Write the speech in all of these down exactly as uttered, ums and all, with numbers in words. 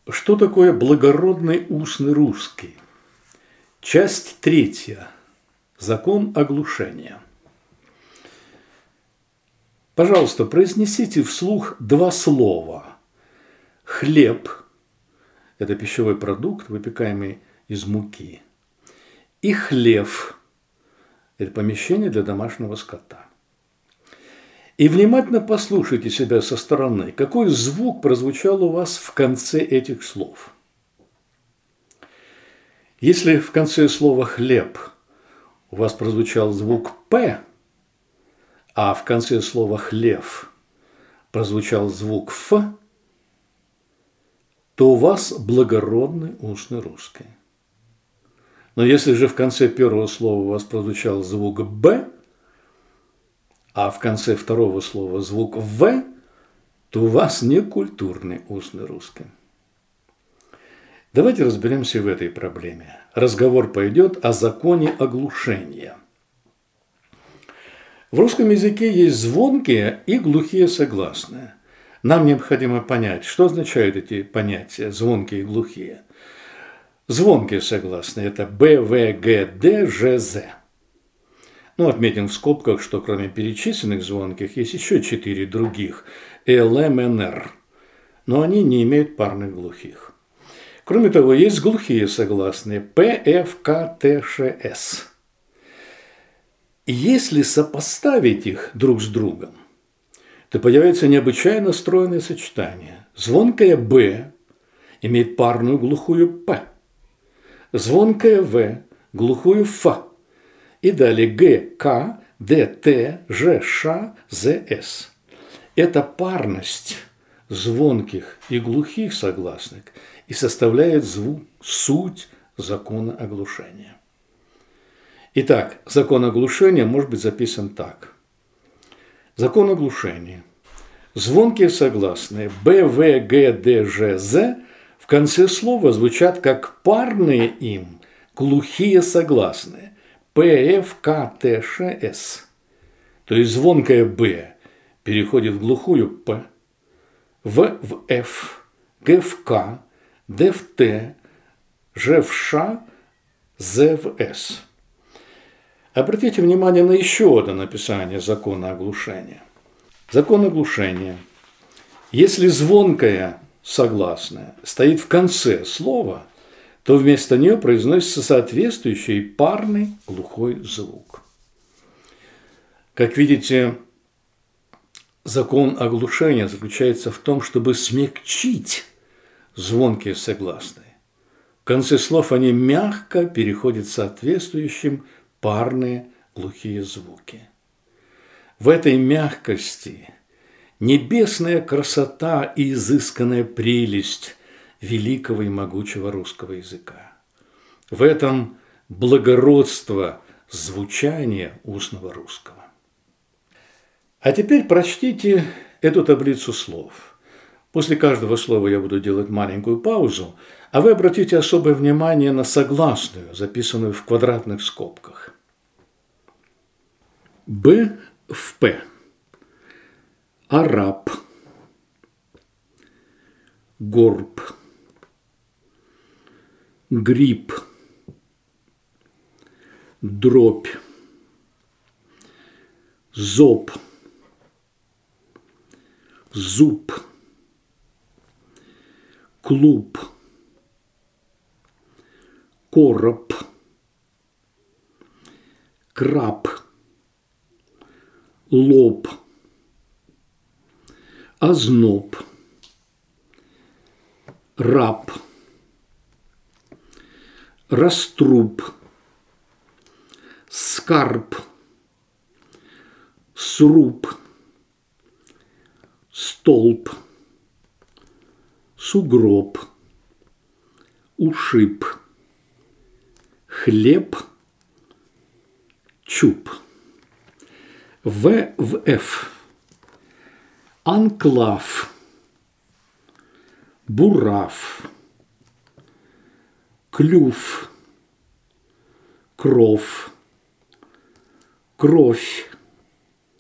Что такое благородный устный русский? Часть третья. Закон оглушения. Пожалуйста, произнесите вслух два слова. Хлеб – это пищевой продукт, выпекаемый из муки. И хлев – это помещение для домашнего скота. И внимательно послушайте себя со стороны, какой звук прозвучал у вас в конце этих слов. Если в конце слова «хлеб» у вас прозвучал звук «п», а в конце слова «хлев» прозвучал звук «ф», то у вас благородный устный русский. Но если же в конце первого слова у вас прозвучал звук «б», а в конце второго слова звук «в», то у вас некультурный устный русский. Давайте разберемся в этой проблеме. Разговор пойдет о законе оглушения. В русском языке есть звонкие и глухие согласные. Нам необходимо понять, что означают эти понятия звонкие и глухие. Звонкие согласные – это Б, В, Г, Д, Ж, З. Ну, отметим в скобках, что кроме перечисленных звонких есть еще четыре других – Л, М, Н, Р. Но они не имеют парных глухих. Кроме того, есть глухие согласные П, Ф, К, Т, Ш, С. Если сопоставить их друг с другом, то появится необычайно стройное сочетание. Звонкая Б имеет парную глухую П, звонкая В глухую Ф, и далее Г, К, Д, Т, Ж, Ш, З, С. Эта парность звонких и глухих согласных и составляет звук, суть закона оглушения. Итак, закон оглушения может быть записан так. Закон оглушения. Звонкие согласные Б, В, Г, Д, Ж, З в конце слова звучат как парные им глухие согласные П, Ф, К, Т, Ш, С. То есть звонкая Б переходит в глухую П, В в Ф, Г в К, Д в Т, Ж в Ш, З в С. Обратите внимание на еще одно написание закона оглушения. Закон оглушения. Если звонкая согласная стоит в конце слова, то вместо нее произносится соответствующий парный глухой звук. Как видите, закон оглушения заключается в том, чтобы смягчить звонкие согласные. В конце слов они мягко переходят соответствующим парные глухие звуки. В этой мягкости небесная красота и изысканная прелесть великого и могучего русского языка. В этом благородство звучания устного русского. А теперь прочтите эту таблицу слов. После каждого слова я буду делать маленькую паузу, а вы обратите особое внимание на согласную, записанную в квадратных скобках. Б в П. Араб. Горб. Гриб. Дробь. Зоб. Зуб. Клуб. Короб. Краб. Лоб. Озноб. Раб. Раструб. Скарб. Сруб. Столб. Сугроб. Ушиб. Хлеб. Чуб. В в Ф. Анклав. Бурав. Клюв. Кров. Кровь.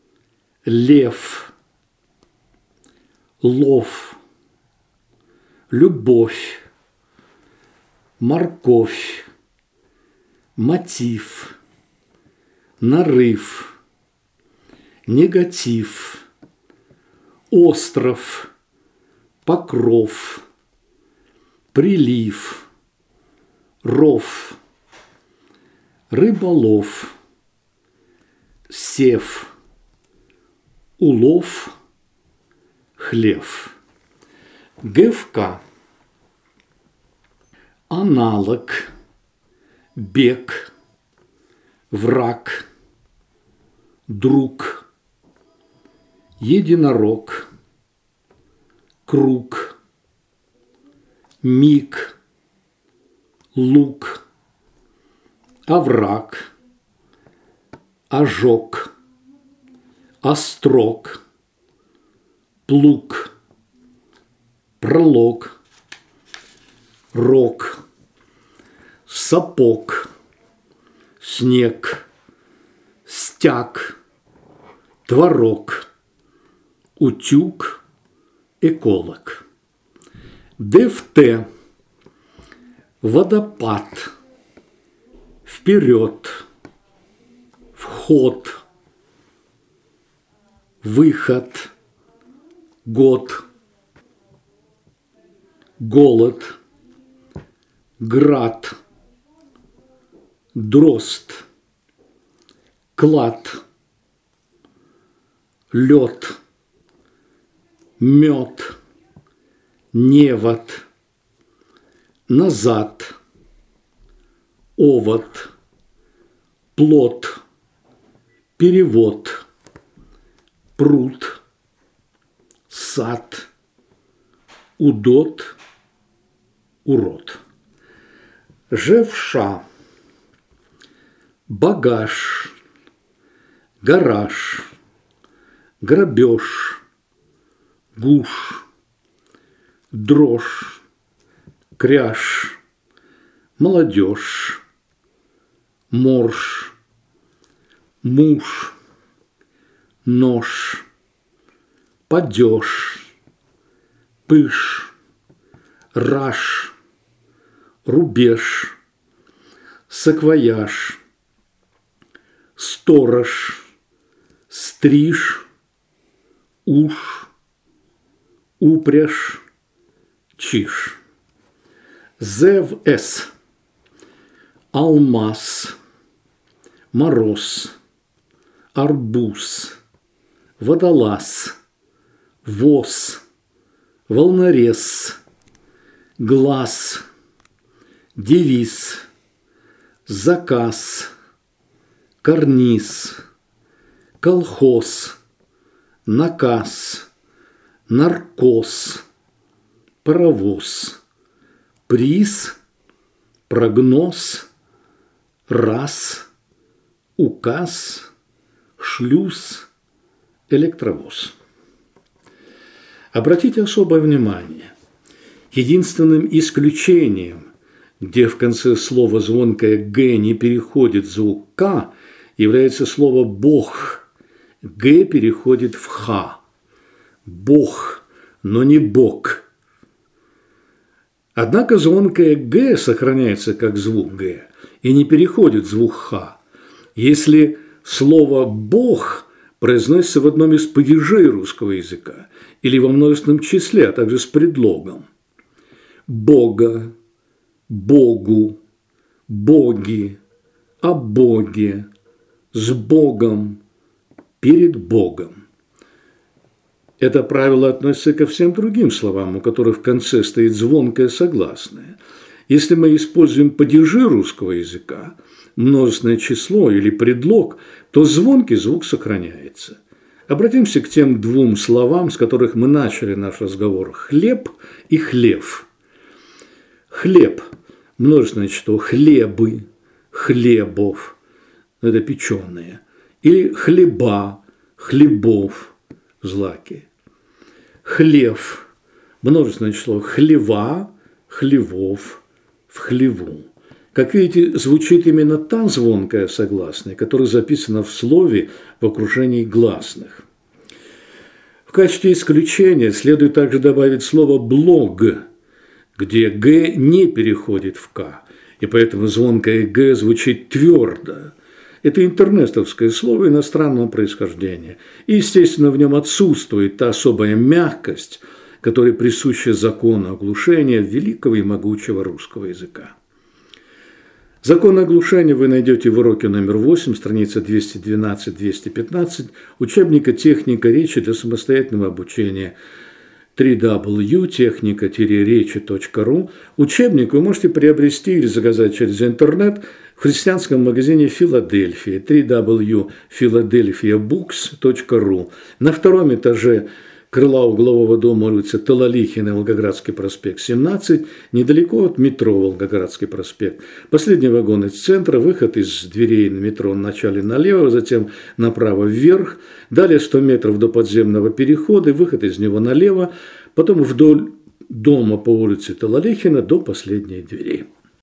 Лев. Лов. любовь, морковь, мотив, нарыв, негатив, остров, покров, прилив, ров, рыболов, сев, улов, хлев. ГФК. Аналог, бег, враг, друг, единорог, круг, миг, лук, овраг, ожог, острог, плуг, пролог, рог, сапог, снег, стяг, творог, утюг, эколог. ДФТ. Водопад, вперед, вход, выход, год, голод, град, дрозд, клад, лед, мед, невод, назад, овод, плод, перевод, пруд, сад, удот, урод. Жевша. Багаж, гараж, грабеж, гуш, дрожь, кряж, молодежь, морж, муж, нож, падеж, пыш, раж, рубеж, саквояж, сторож, стриж, уж, упряжь, чиж. ЗВС. Алмаз, мороз, арбуз, водолаз, воз, волнорез, глаз, девиз, заказ, карниз, колхоз, наказ, наркоз, паровоз, приз, прогноз, раз, указ, шлюз, электровоз. Обратите особое внимание. Единственным исключением, где в конце слова звонкое «г» не переходит звук «к», является слово «бог». «Г» переходит в «х». Бог, но не бог. Однако звонкое «г» сохраняется как звук «г» и не переходит в звук «х», если слово «бог» произносится в одном из падежей русского языка или во множественном числе, а также с предлогом. Бога, Богу, боги, о Боге, с Богом, перед Богом. Это правило относится ко всем другим словам, у которых в конце стоит звонкое согласное. Если мы используем падежи русского языка, множественное число или предлог, то звонкий звук сохраняется. Обратимся к тем двум словам, с которых мы начали наш разговор – хлеб и хлев. Хлеб – множественное число, хлебы, хлебов – это печеные, или хлеба, хлебов, злаки. Хлев – множественное число, хлева, хлевов, в хлеву. Как видите, звучит именно та звонкая согласная, которая записана в слове в окружении гласных. В качестве исключения следует также добавить слово «блог». где Г не переходит в К, и поэтому звонкое Г звучит твердо. Это интернетовское слово иностранного происхождения. И, естественно, в нем отсутствует та особая мягкость, которая присуща закону оглушения великого и могучего русского языка. Закон оглушения вы найдете в уроке номер восемь, страница двести двенадцать — двести пятнадцать, учебника «Техника речи для самостоятельного обучения» дабл ю дабл ю дабл ю точка техника речи точка ру. Учебник вы можете приобрести или заказать через интернет в христианском магазине «Филадельфия» дабл ю дабл ю дабл ю точка филадельфия букс точка ру. На втором этаже крыла углового дома улицы Талалихина, Волгоградский проспект, семнадцать, недалеко от метро Волгоградский проспект. Последний вагон из центра, выход из дверей на метро вначале налево, затем направо вверх, далее сто метров до подземного перехода, выход из него налево, потом вдоль дома по улице Талалихина до последней двери.